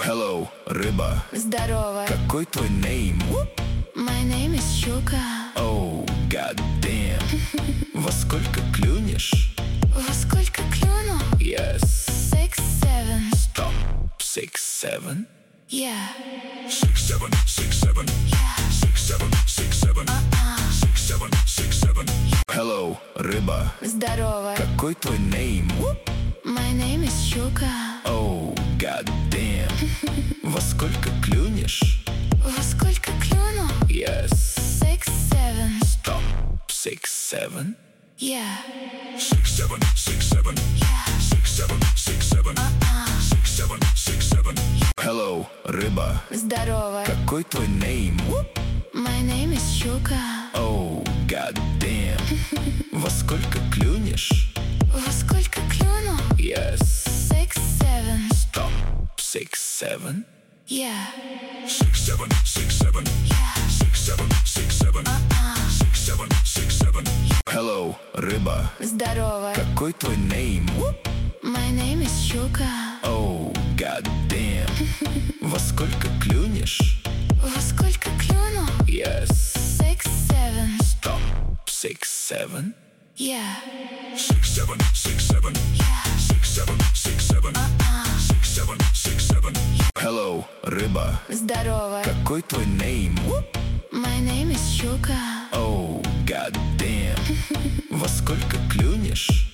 Hello, рыба. Здорово. Какой твой name? My name is Щука. Oh, god damn. Во сколько клюнешь? Во сколько клюну? Yes. 6, 7. Stop. 6, 7. Yeah. 6, 7, 6, 7. Yeah. 6, 7, 6, 7. 6, 7, 6, 7. Hello, рыба. Здорово. Какой твой name? My name is Щука. Oh, god damn. Во сколько клюнешь? Во сколько клюну? Yes. 6, 7. Stop. 6, 7. Yeah. 6, 7, 6, 7. Yeah. 6, 7, 6, 7. 6, 7, 6, 7. Hello, рыба. Здорово. Какой твой name? My name is Щука. Oh, god damn. Во сколько клюнешь? Во сколько клюну? Yes. 6, 7. Stop. 6, 7. Yeah. 6, 7, 6, 7. Yeah. 6, 7, 6, 7. 6, 7, 6, 7. Hello, рыба. Здорово. Какой твой name? My name is Щука. Oh, god damn. Во сколько клюнешь? Во сколько клюну? Yes. 6, 7. Stop. 6, 7. Yeah. 6, 7, 6, 7. Yeah. 6, 7, 6, 7. 6, 7, 6, 7. Hello, рыба. Здорово. Какой твой name? My name is Щука. Oh, god damn. Во сколько клюнешь?